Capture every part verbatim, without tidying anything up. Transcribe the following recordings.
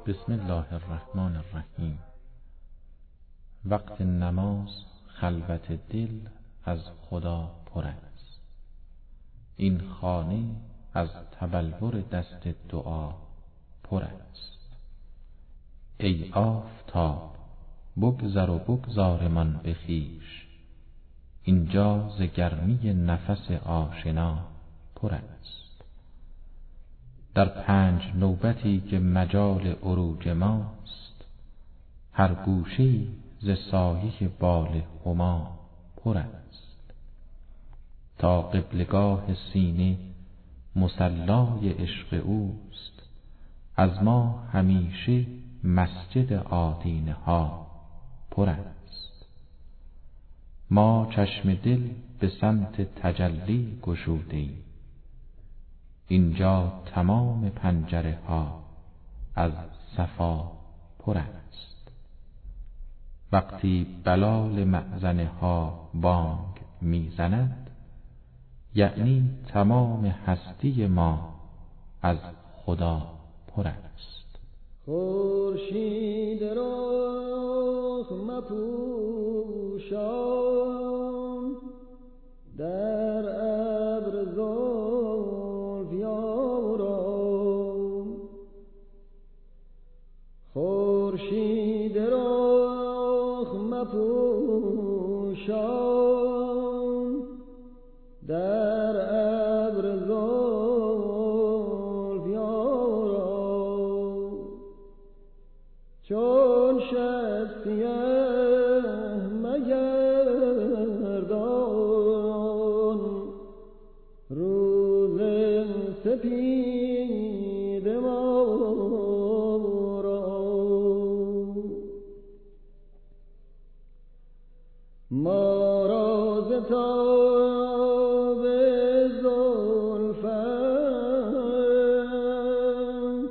بسم الله الرحمن الرحیم. وقت نماز خلوت دل از خدا پر است. این خانه از تبلور دست دعا پر است. ای آفتاب بگذر و بگذارمان به خویش، اینجا ز گرمی نفس آشنا پر است. در پنج نوبتی که مجال عروج ماست، هر گوشه‌ای ز سایه بال هما پر است. تا قبلگاه سینه مصلای عشق اوست، از ما همیشه مسجد آدینه ها پر است. ما چشم دل به سمت تجلی گشوده ایم، اینجا تمام پنجره ها از صفا پر است. وقتی بلال مأذنه ها بانگ میزند، یعنی تمام هستی ما از خدا پر است. خورشید رخ مپوشان، در ابر زلف یاران. خورشید رخ مپوشان، در ابر زلف یاران. چون شب سیه مگردان، روز سپید ما را. ما را ز تاب زلفت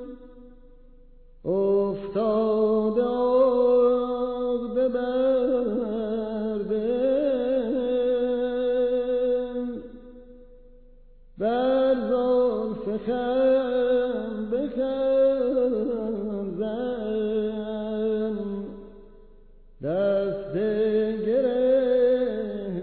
افتاد آب بر دل، بر زلف خم به خم زن، دست گره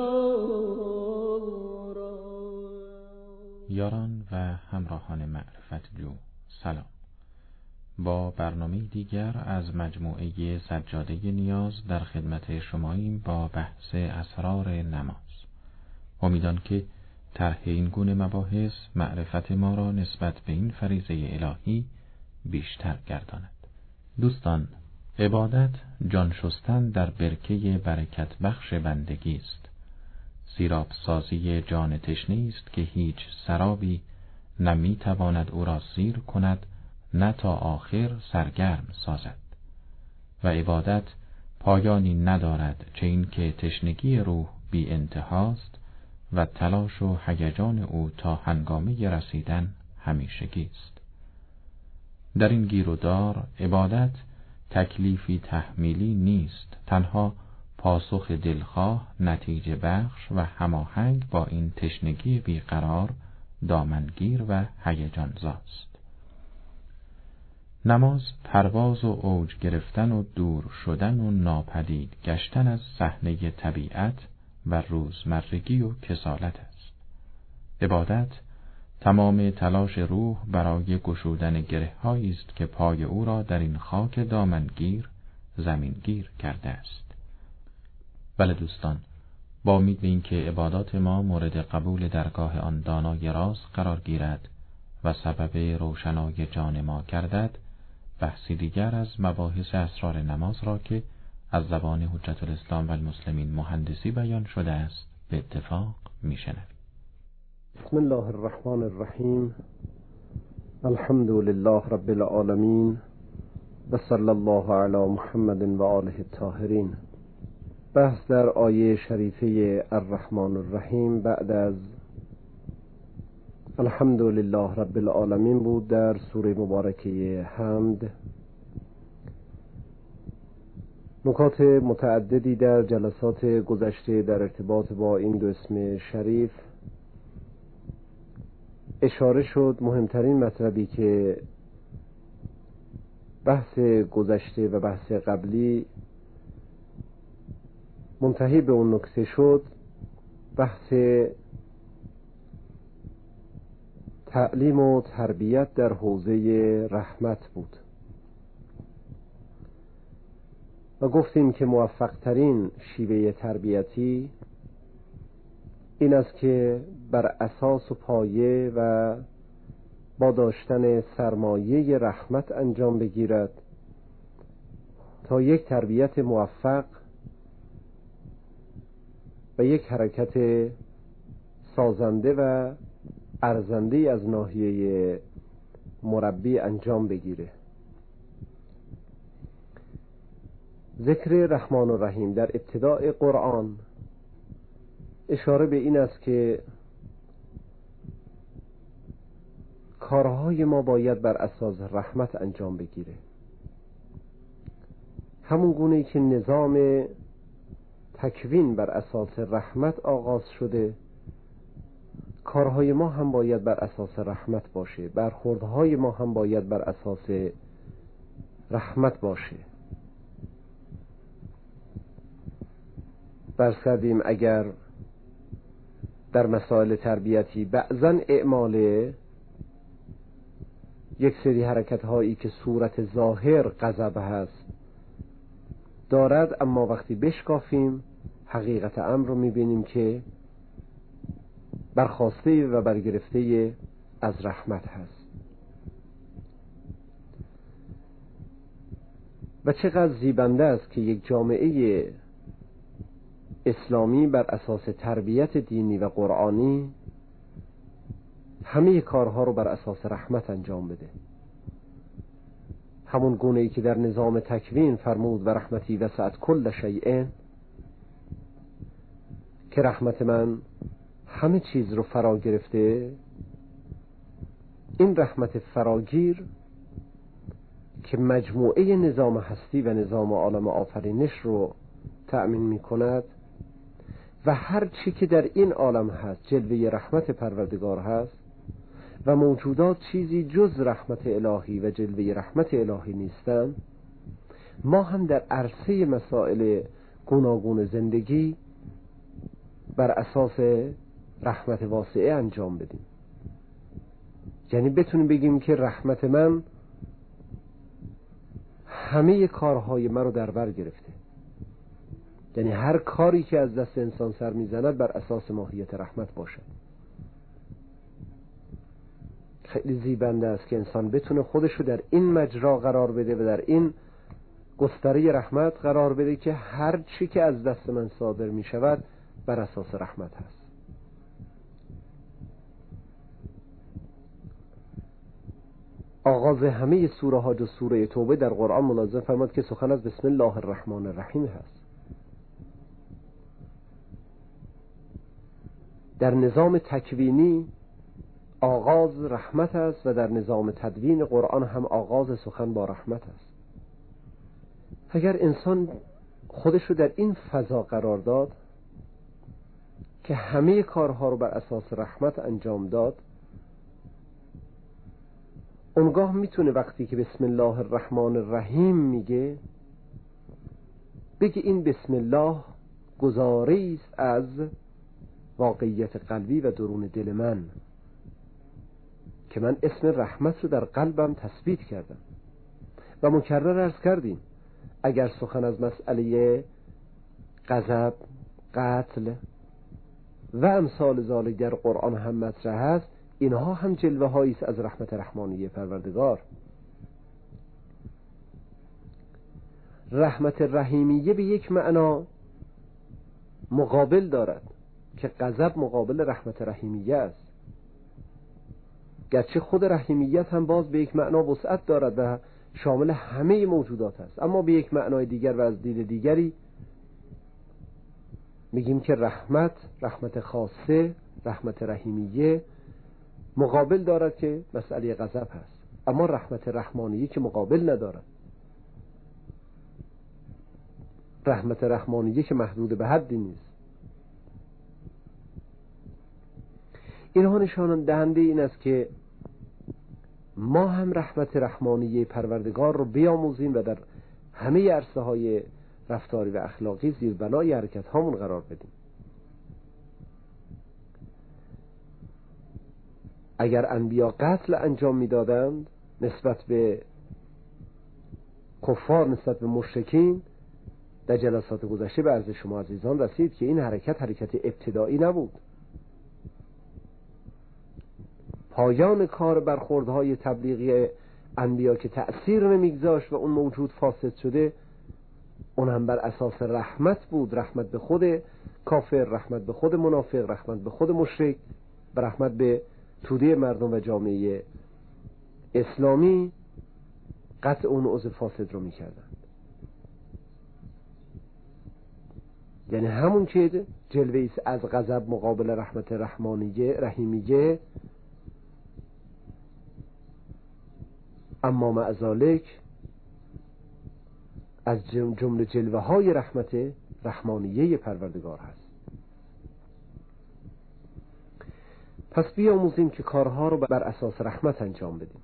گشارا. یاران و همراهان معرفت جو، سلام. با برنامه دیگر از مجموعه سجاده نیاز در خدمت شماییم با بحث اسرار نماز. امیدان که طرح این گونه مباحث معرفت ما را نسبت به این فریضه الهی بیشتر گرداند. دوستان، عبادت جان شستن در برکه برکت بخش بندگی است. سیراب سازی جان تشنه است که هیچ سرابی نه می تواند او را سیر کند، نه تا آخر سرگرم سازد. و عبادت پایانی ندارد، چه این که تشنگی روح بی انتهاست و تلاش و هیجان او تا هنگامه رسیدن همیشگی است. در این گیر و دار عبادت تکلیفی تحمیلی نیست، تنها پاسخ دلخواه، نتیجه بخش و هماهنگ با این تشنگی بیقرار، دامنگیر و هیجان زاست. نماز پرواز و اوج گرفتن و دور شدن و ناپدید گشتن از صحنه طبیعت و روزمرگی و کسالت است. عبادت تمام تلاش روح برای گشودن گره‌هایی است که پای او را در این خاک دامنگیر زمینگیر کرده است. بله دوستان، با امید به این که عبادات ما مورد قبول درگاه آن دانای راست قرار گیرد و سبب روشنای جان ما گردد، بحثی دیگر از مباحث اسرار نماز را که از زبان حجت الاسلام و المسلمین مهندسی بیان شده است به اتفاق میشنویم. بسم الله الرحمن الرحیم. الحمد لله رب العالمین و صلی الله علی محمد و آله الطاهرین. بحث در آیه شریفه الرحمن الرحیم بعد از الحمد لله رب العالمین بود در سوره مبارکه حمد. نکات متعددی در جلسات گذشته در ارتباط با این دو اسم شریف اشاره شد. مهمترین مطلبی که بحث گذشته و بحث قبلی منتهی به اون نکته شد بحث تعلیم و تربیت در حوزه رحمت بود و گفتیم که موفق ترین شیوه تربیتی این است که بر اساس و پایه و با داشتن سرمایه رحمت انجام بگیرد تا یک تربیت موفق و یک حرکت سازنده و ارزنده از ناحیه مربی انجام بگیره. ذکر رحمان و رحیم در ابتداء قرآن اشاره به این است که کارهای ما باید بر اساس رحمت انجام بگیره، همون گونه‌ای که نظام تکوین بر اساس رحمت آغاز شده، کارهای ما هم باید بر اساس رحمت باشه، برخوردهای ما هم باید بر اساس رحمت باشه. فرض کردیم اگر در مسائل تربیتی بعضاً اعمال یک سری حرکت هایی که صورت ظاهر غضب هست دارد، اما وقتی بشکافیم حقیقت امر رو میبینیم که برخواسته و برگرفته از رحمت هست. و چقدر زیبنده است که یک جامعه اسلامی بر اساس تربیت دینی و قرآنی همه کارها رو بر اساس رحمت انجام بده، همون گونه‌ای که در نظام تکوین فرمود و رحمتی وسعت کل شیء، که رحمت من همه چیز رو فرا گرفته. این رحمت فراگیر که مجموعه نظام هستی و نظام عالم آفرینش رو تأمین می کند و هر چی که در این عالم هست جلوه رحمت پروردگار هست و موجودات چیزی جز رحمت الهی و جلوه رحمت الهی نیستن، ما هم در عرصه مسائل گوناگون زندگی بر اساس رحمت واسعه انجام بدیم. یعنی بتونیم بگیم که رحمت من همه کارهای من رو در بر گرفته، یعنی هر کاری که از دست انسان سر میزند بر اساس ماهیت رحمت باشد. خیلی زیبنده است که انسان بتونه خودش رو در این مجرا قرار بده و در این گستره رحمت قرار بده که هر چی که از دست من صادر می شود بر اساس رحمت هست. آغاز همه سوره ها جز سوره توبه در قرآن ملاحظه فرمود که سخن از بسم الله الرحمن الرحیم هست. در نظام تکوینی آغاز رحمت است و در نظام تدوین قرآن هم آغاز سخن با رحمت است. اگر انسان خودش رو در این فضا قرار داد که همه کارها رو بر اساس رحمت انجام داد، اونگاه میتونه وقتی که بسم الله الرحمن الرحیم میگه بگه این بسم الله گزاری است از واقعیت قلبی و درون دل من که من اسم رحمت رو در قلبم تثبیت کردم. و مکرر عرض کردیم اگر سخن از مسئله غضب، قتل و امثال ذالک در قرآن هم مطرح است، اینها هم جلوه هایی است از رحمت رحمانیه پروردگار. رحمت رحیمیه به یک معنا مقابل دارد که غضب مقابل رحمت رحیمیه است، گرچه خود رحیمیت هم باز به یک معنا وسعت دارد و شامل همه موجودات است، اما به یک معنای دیگر و از دید دیگری میگیم که رحمت، رحمت خاصه، رحمت رحیمیه مقابل دارد که مسئله غضب هست، اما رحمت رحمانیه که مقابل ندارد. رحمت رحمانیه که محدود به حدی نیست. اینها نشان دهنده این است که ما هم رحمت رحمانیه پروردگار رو بیاموزیم و در همه عرصه های رفتاری و اخلاقی زیر بنای حرکت هامون قرار بدیم. اگر انبیا قتل انجام میدادند نسبت به کفار، نسبت به مشرکین، در جلسات گذشته به عرض شما عزیزان رسید که این حرکت حرکت ابتدایی نبود. پایان کار برخوردهای تبلیغی انبیا که تأثیر نمیگذاشت و اون موجود فاسد شده، اون هم بر اساس رحمت بود، رحمت به خود کافر، رحمت به خود منافق، رحمت به خود مشرک و رحمت به توده مردم و جامعه اسلامی. قطع اون عضو فاسد رو میکردند. یعنی همون که جلوه از غضب مقابل رحمت رحمانیه رحیمیه، اما مع ذالک از جمله جلوه های رحمت رحمانیه پروردگار هست. پس بیاموزیم که کارها رو بر اساس رحمت انجام بدیم.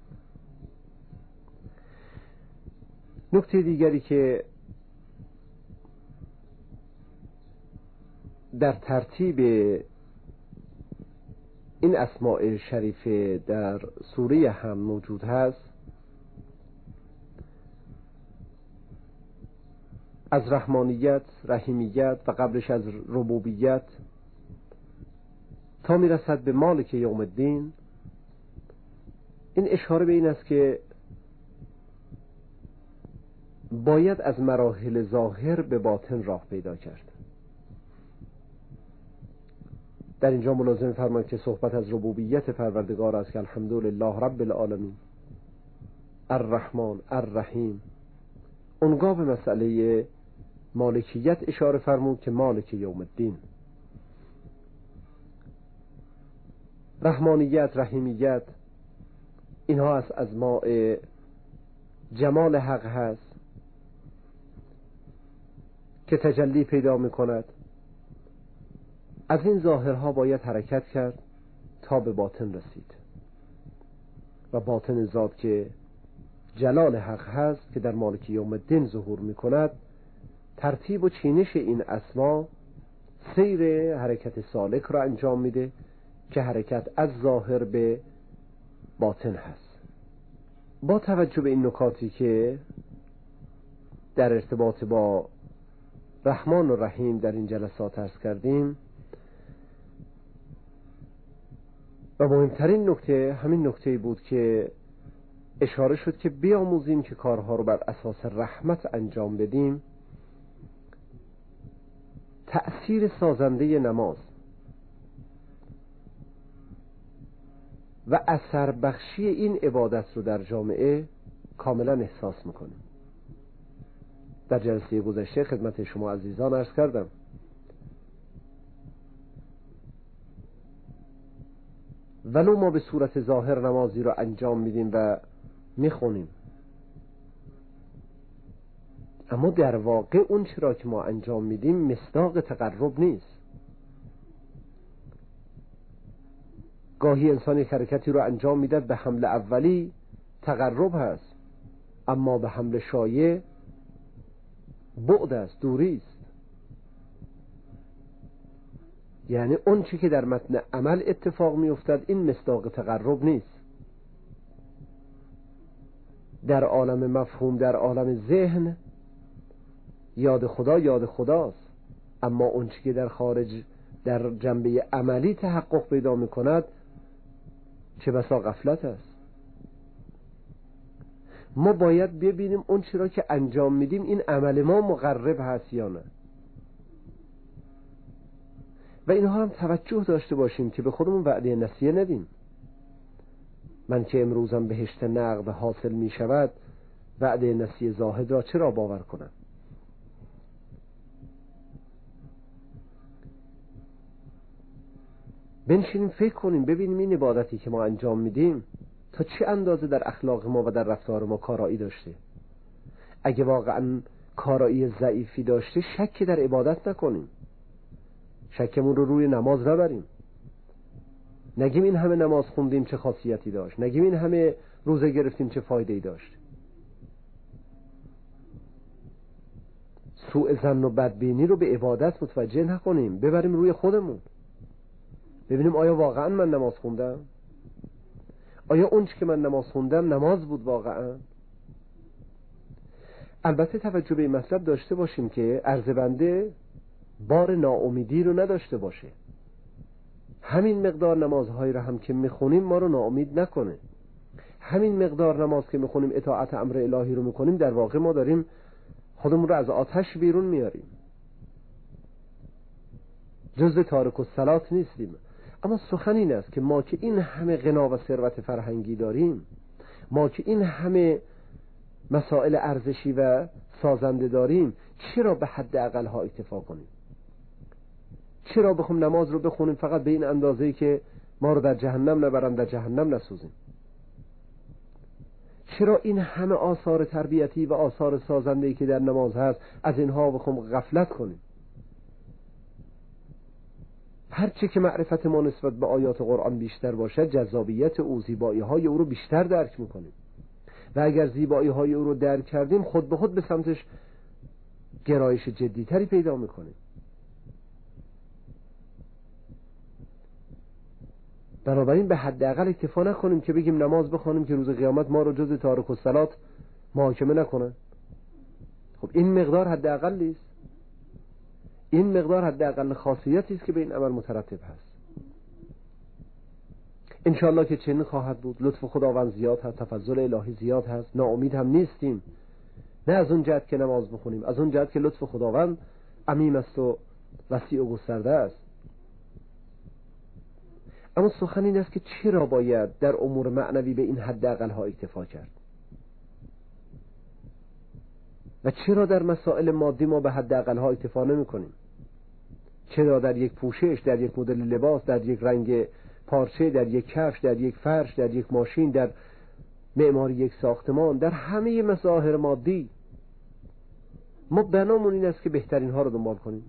نکته دیگری که در ترتیب این اسماء شریفه در سوره هم موجود هست، از رحمانیت، رحیمیت و قبلش از ربوبیت تا میرسد به مالک یوم الدین، این اشاره به این است که باید از مراحل ظاهر به باطن راه پیدا کرد. در اینجا ملازم فرماید که صحبت از ربوبیت پروردگار است که الحمدلله رب العالمین الرحمن الرحیم. اونگاه به مسئله مالکیت اشاره فرمود که مالک یوم الدین. رحمانیت، رحیمیت، اینها از اسماء جمال حق هست که تجلی پیدا می کند. از این ظاهرها باید حرکت کرد تا به باطن رسید و باطن ذات که جلال حق هست که در مالک یوم الدین ظهور می کند، ترتیب و چینش این اسما سیر حرکت سالک را انجام میده که حرکت از ظاهر به باطن هست. با توجه به این نکاتی که در ارتباط با رحمان و رحیم در این جلسات عرض کردیم، و مهمترین نکته همین نکته بود که اشاره شد که بیاموزیم که کارها رو بر اساس رحمت انجام بدیم. تأثیر سازنده نماز و اثر بخشی این عبادت رو در جامعه کاملا احساس میکنیم. در جلسه گذشته خدمت شما عزیزان عرض کردم ولو ما به صورت ظاهر نمازی رو انجام میدیم و میخونیم، اما در واقع اون چرا که ما انجام میدیم مصداق تقرب نیست. گاهی انسان یک حرکتی رو انجام میده به حمل اولی تقرب هست، اما به حمل شایع بعد است، دوری است. یعنی اون چی که در متن عمل اتفاق میافتد این مصداق تقرب نیست. در عالم مفهوم، در عالم ذهن یاد خدا یاد خداست، اما اون چی که در خارج در جنبه عملی تحقق پیدا میکند چه بسا غفلت است. ما باید ببینیم اون چی را که انجام میدیم این عمل ما مقرب هست یا نه، و اینها هم توجه داشته باشیم که به خودمون وعده نسیه ندیم. من که امروزم بهشت نقد حاصل می شود وعده نسیه زاهد را چرا باور کنم؟ بنشینیم فکر کنیم ببینیم این عبادتی که ما انجام میدیم تا چه اندازه در اخلاق ما و در رفتار ما کارایی داشته. اگه واقعا کارایی ضعیفی داشته شک در عبادت نکنیم، شکمون رو روی نماز نبریم، نگیم این همه نماز خوندیم چه خاصیتی داشت، نگیم این همه روزه گرفتیم چه فایده‌ای داشت؟ سوء ظن و بدبینی رو به عبادت متوجه نکنیم، ببریم روی خودمون، ببینیم آیا واقعا من نماز خوندم؟ آیا اون چی که من نماز خوندم نماز بود واقعا؟ البته توجه به این مطلب داشته باشیم که عرض بنده بار ناامیدی رو نداشته باشه. همین مقدار نمازهایی رو هم که میخونیم ما رو ناامید نکنه. همین مقدار نماز که میخونیم، اطاعت امر الهی رو میکنیم، در واقع ما داریم خودمون رو از آتش بیرون میاریم، جزء تارک الصلاة نیستیم. اما سخن این است که ما که این همه غنا و ثروت فرهنگی داریم، ما که این همه مسائل ارزشی و سازنده داریم، چرا به حد اقل ها اکتفا کنیم؟ چرا بخوام نماز رو بخونیم فقط به این اندازه‌ای که ما رو در جهنم نبرن، در جهنم نسوزیم؟ چرا این همه آثار تربیتی و آثار سازنده‌ای که در نماز هست از اینها بخوام غفلت کنیم؟ هرچه که معرفت ما نسبت به آیات قرآن بیشتر باشد، جذابیت او، زیبایی‌های او رو بیشتر درک می‌کنیم و اگر زیبایی‌های او رو درک کردیم، خود به خود به سمتش گرایش جدی‌تری پیدا می‌کنیم. بنابراین به حداقل اکتفا نکنیم که بگیم نماز بخوانیم که روز قیامت ما رو جز تارک الصلاة محاکمه نکنن. خب این مقدار حداقل نیست، این مقدار حداقل خاصیتی است که به این عمل مترتب هست. انشاءالله که چنین خواهد بود. لطف خداوند زیاد هست، تفضل الهی زیاد هست، ناامید هم نیستیم، نه از اون جهت که نماز بخونیم، از اون جهت که لطف خداوند عمیم است و وسیع و گسترده است. اما سخن این است که چرا باید در امور معنوی به این حداقل ها اکتفا کرد و چرا در مسائل مادی ما به حداقل ها اکتفا نمی کنیم؟ چرا در یک پوشش، در یک مدل لباس، در یک رنگ پارچه، در یک کفش، در یک فرش، در یک ماشین، در معماری یک ساختمان، در همه مظاهر مادی ما بنامون این است که بهترین ها رو دنبال کنیم؟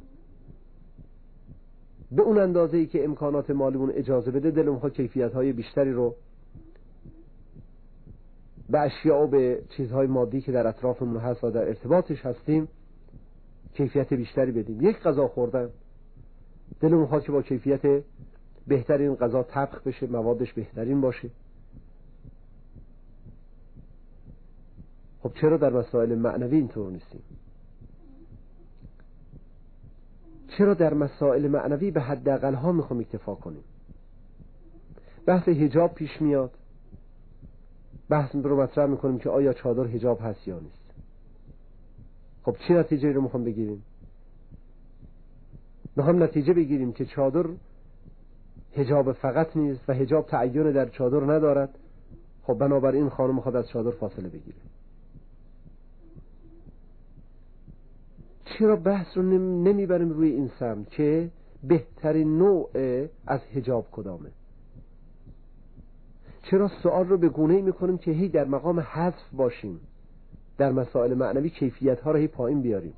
به اون اندازه‌ای که امکانات مالیمون اجازه بده، دلمون ها کیفیت‌های بیشتری رو به اشیاء و به چیزهای مادی که در اطرافمون هست و در ارتباطش هستیم کیفیت بیشتری بدیم. یک غذا خوردن، دلمون ها که با کیفیت بهترین غذا طبخ بشه، موادش بهترین باشه. خب چرا در مسائل معنوی اینطور نیستیم؟ چرا در مسائل معنوی به حداقل ها میخوام اکتفا کنیم؟ بحث حجاب پیش میاد، بحث رو مطرح میکنیم که آیا چادر حجاب هست یا نیست. خب چه نتیجه رو میخوام بگیریم؟ میخوام نتیجه بگیریم که چادر حجاب فقط نیست و حجاب تعین در چادر ندارد. خب بنابراین خانم میخواد از چادر فاصله بگیره. چرا بحث رو نمیبریم روی این سمت که بهترین نوع از حجاب کدامه؟ چرا سوال رو به گونه‌ای میکنیم که هی در مقام حذف باشیم، در مسائل معنوی کیفیت ها رو هی پایین بیاریم؟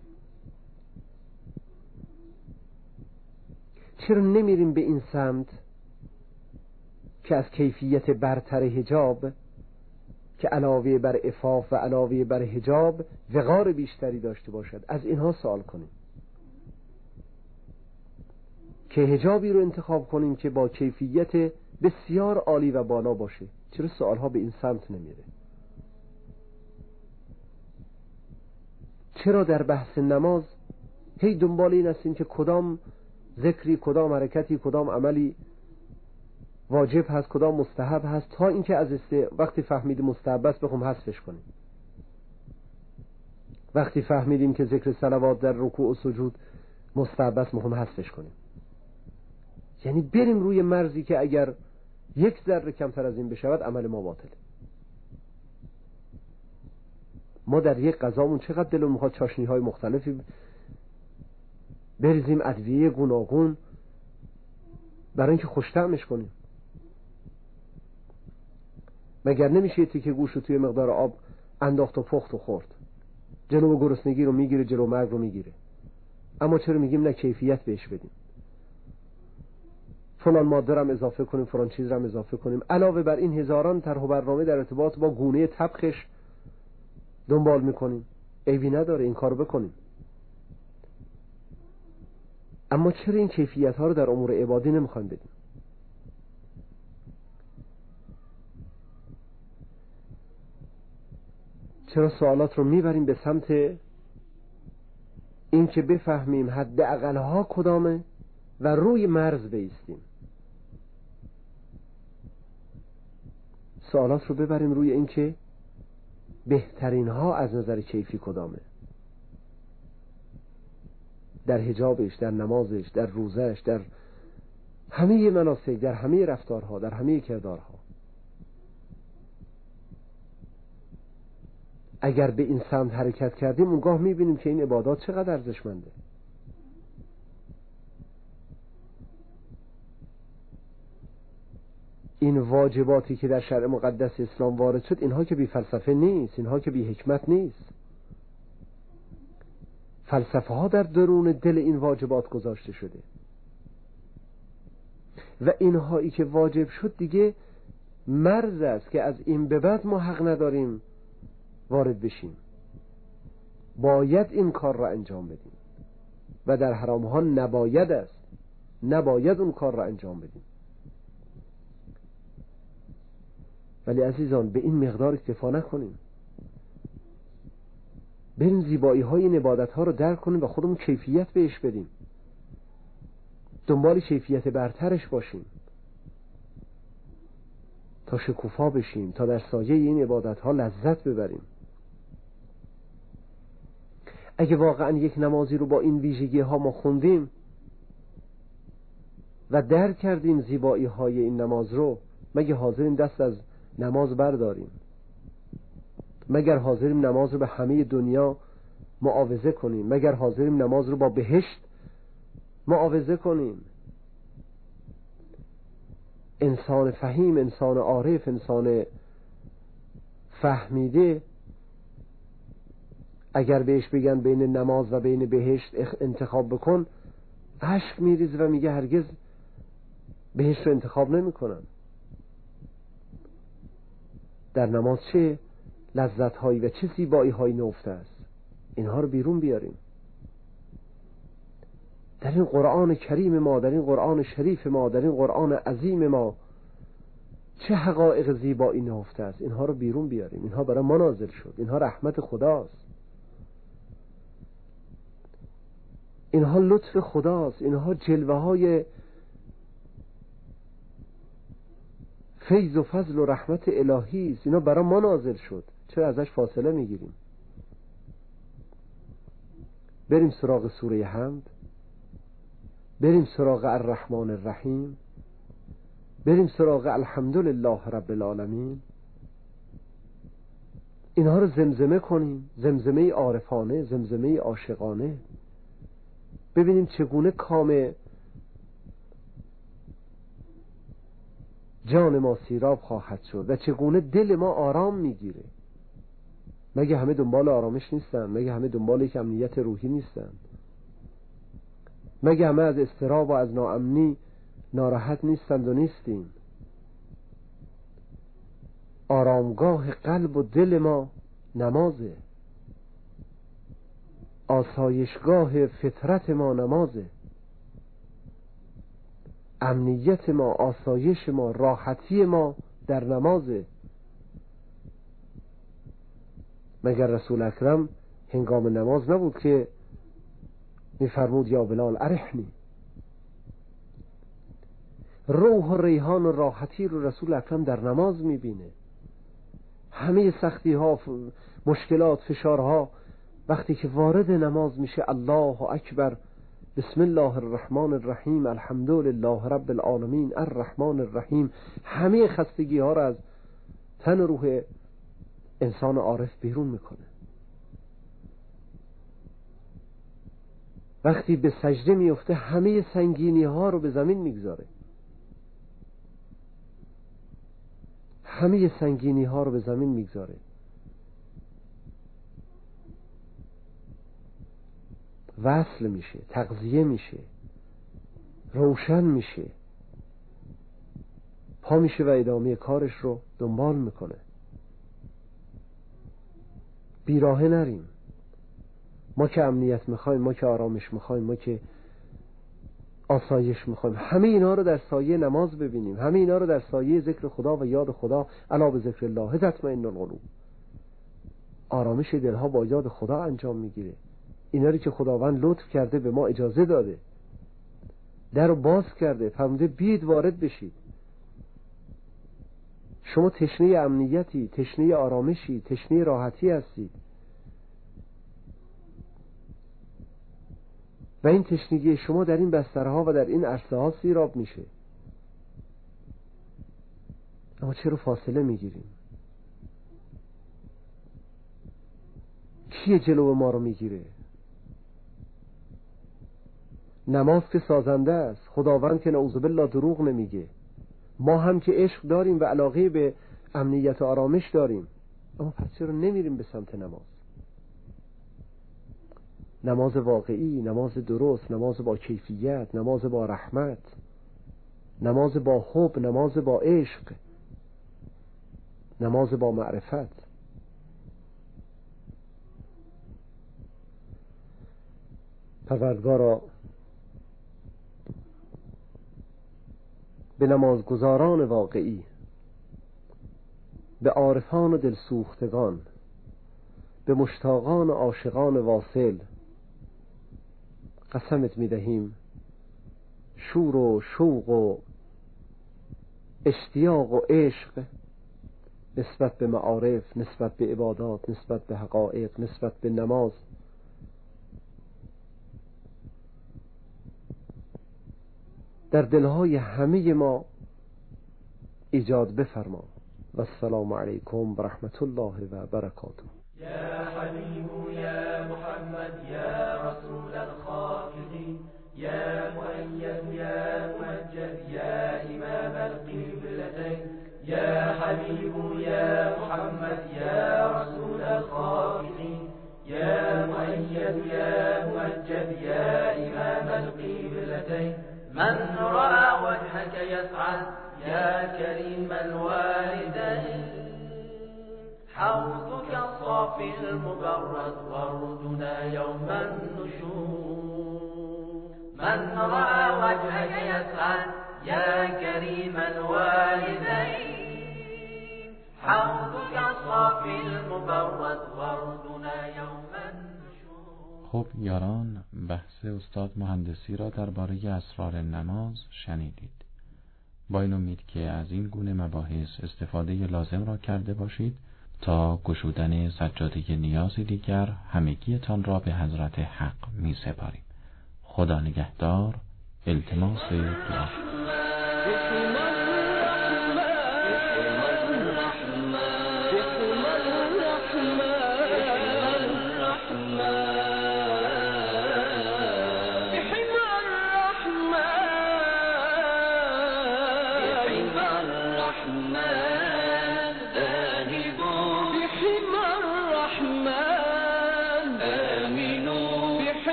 چرا نمیریم به این سمت که از کیفیت برتر حجاب که علاوه بر عفاف و علاوه بر حجاب وقار بیشتری داشته باشد، از اینها سوال کنیم؟ که حجابی رو انتخاب کنیم که با کیفیت بسیار عالی و بالا باشه. چرا سوالها به این سمت نمیره؟ چرا در بحث نماز هی دنبال این هستیم که کدام ذکری، کدام حرکتی، کدام عملی واجب هست، کدام مستحب هست، تا اینکه از است وقتی فهمیدیم مستحب است بخوام حذفش کنیم، وقتی فهمیدیم که ذکر صلوات در رکوع و سجود مستحب است بخوام حذفش کنیم. یعنی بریم روی مرزی که اگر یک ذره کمتر از این بشود عمل ما باطله. ما در یک غذامون چقدر دلمون میخواد چاشنی های مختلفی بریزیم، ادویه گوناگون، برای اینکه خوش‌طعمش کنیم. مگر نمیشه تیکه گوش رو توی مقدار آب انداخت و پخت و خورد؟ جلو گرسنگی رو میگیره، جلو مرگ رو میگیره. اما چرا میگیم نه کیفیت بهش بدیم؟ فلان ماده رو اضافه کنیم، فلان چیز رو اضافه کنیم. علاوه بر این هزاران طرح و برنامه در ارتباط با گونه طبخش دنبال میکنیم. عیبی نداره این کارو بکنیم، اما چرا این کیفیت ها رو در امور عبادی نمیخوایم بدیم؟ چرا سوالات رو میبریم به سمت این که بفهمیم حد اقلها کدامه و روی مرز بایستیم؟ سوالات رو ببریم روی این که بهترین ها از نظر کیفی کدامه، در حجابش، در نمازش، در روزش، در همه مناسک، در همه رفتارها، در همه کردارها. اگر به این سمت حرکت کردیم اونگاه میبینیم که این عبادات چقدر ارزشمنده. این واجباتی که در شرع مقدس اسلام وارد شد، اینها که بی فلسفه نیست، اینها که بی حکمت نیست. فلسفه ها در درون دل این واجبات گذاشته شده و اینهایی که واجب شد دیگه مرز است که از این به بعد ما حق نداریم وارد بشیم. باید این کار را انجام بدیم و در حرام ها نباید است، نباید اون کار را انجام بدیم. ولی عزیزان به این مقدار اکتفا نکنیم، بریم زیبایی های این عبادت ها رو درک کنیم و خودمون کیفیت بهش بدیم، دنبال کیفیت برترش باشیم تا شکوفا بشیم، تا در سایه این عبادت ها لذت ببریم. اگه واقعا یک نمازی رو با این ویژگی ها ما خوندیم و درک کردیم زیبایی های این نماز رو، مگه حاضریم دست از نماز برداریم؟ مگر حاضریم نماز رو به همه دنیا معاوضه کنیم؟ مگر حاضریم نماز رو با بهشت معاوضه کنیم؟ انسان فهیم، انسان عارف، انسان فهمیده اگر بهش بگن بین نماز و بین بهشت انتخاب بکن، اشک میریزه و میگه هرگز بهشت رو انتخاب نمی کنم. در نماز چه لذت هایی و چه زیبایی هایی نهفته است، اینها رو بیرون بیاریم. در این قرآن کریم ما، در این قرآن شریف ما، در این قرآن عظیم ما چه حقایق زیبایی نهفته است، اینها رو بیرون بیاریم. اینها برای ما نازل شد، اینها رحمت خداست، اینها لطف خداست، اینها جلوه های فیض و فضل و رحمت الهی است، اینا برای ما نازل شد، چرا ازش فاصله میگیریم؟ بریم سراغ سوره حمد، بریم سراغ الرحمن الرحیم، بریم سراغ الحمدلله رب العالمین. اینها رو زمزمه کنیم، زمزمه عارفانه، زمزمه عاشقانه. ببینیم چگونه کام جان ما سیراب خواهد شد و چگونه دل ما آرام میگیره. مگه همه دنبال آرامش نیستن؟ مگه همه دنبال یک امنیت روحی نیستن؟ مگه همه از اضطراب و از ناامنی ناراحت نیستند و نیستیم؟ آرامگاه قلب و دل ما نمازه، آسایشگاه فطرت ما نمازه، امنیت ما، آسایش ما، راحتی ما در نمازه. مگر رسول اکرم هنگام نماز نبود که میفرمود یا بلال ارحنی؟ روح و ریحان و راحتی رو رسول اکرم در نماز میبینه. همه سختی ها، مشکلات، فشارها وقتی که وارد نماز میشه، الله اکبر، بسم الله الرحمن الرحیم، الحمدلله رب العالمین الرحمن الرحیم، همه خستگی ها رو از تن روح انسان عارف بیرون میکنه. وقتی به سجده میفته همه سنگینی ها رو به زمین میگذاره، همه سنگینی ها رو به زمین میگذاره. وصل میشه، تغذیه میشه، روشن میشه، پا میشه و ادامه کارش رو دنبال میکنه. بیراهه نریم. ما که امنیت میخوایم، ما که آرامش میخوایم، ما که آسایش میخوایم، همه اینا رو در سایه نماز ببینیم، همه اینا رو در سایه ذکر خدا و یاد خدا. الا به ذکر الله تطمئن القلوب. آرامش دلها با یاد خدا انجام میگیره. اینا رو که خداوند لطف کرده به ما اجازه داده، در رو باز کرده، فرموده بیاید وارد بشید. شما تشنه امنیتی، تشنه آرامشی، تشنه راحتی هستید و این تشنگی شما در این بسترها و در این عرصه ها سیراب میشه. اما چرا فاصله میگیریم؟ کیه جلو ما رو میگیره؟ نماز که سازنده است، خداوند که نعوذ بالله دروغ نمیگه. ما هم که عشق داریم و علاقه به امنیت و آرامش داریم، اما پس چرا نمیریم به سمت نماز؟ نماز واقعی، نماز درست، نماز با کیفیت، نماز با رحمت، نماز با حب، نماز با عشق، نماز با معرفت. پروردگارا به نمازگزاران واقعی، به عارفان و دلسوختگان، به مشتاقان و عاشقان واصل قسمت میدهیم شور و شوق و اشتیاق و عشق نسبت به معارف، نسبت به عبادات، نسبت به حقایق، نسبت به نماز در دلهای همه ما ایجاد بفرما. و السلام علیکم و رحمت الله و برکاته. یا حبیب یا محمد یا رسول الخافقین یا مؤید یا ممجد یا امام القبلتین یا حبیب یا محمد یا رسول الخافقین یا مؤید یا ممجد یا امام القبلتین من رأى وجهك يسعد يا كريم الوالدين حوضك الصافي المبرد وردنا يوم النشور من رأى وجهك يسعد يا كريم الوالدين حوضك الصافي المبرد وردنا يوم النشور. خب یاران، بحث استاد مهندسی را درباره اسرار نماز شنیدید. با این امید که از این گونه مباحث استفاده لازم را کرده باشید تا گشودن سجاده نیاز دیگر همگیتان را به حضرت حق می سپاریم. خدا نگهدار. التماس دعا.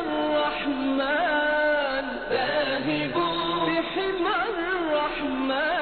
الرحمن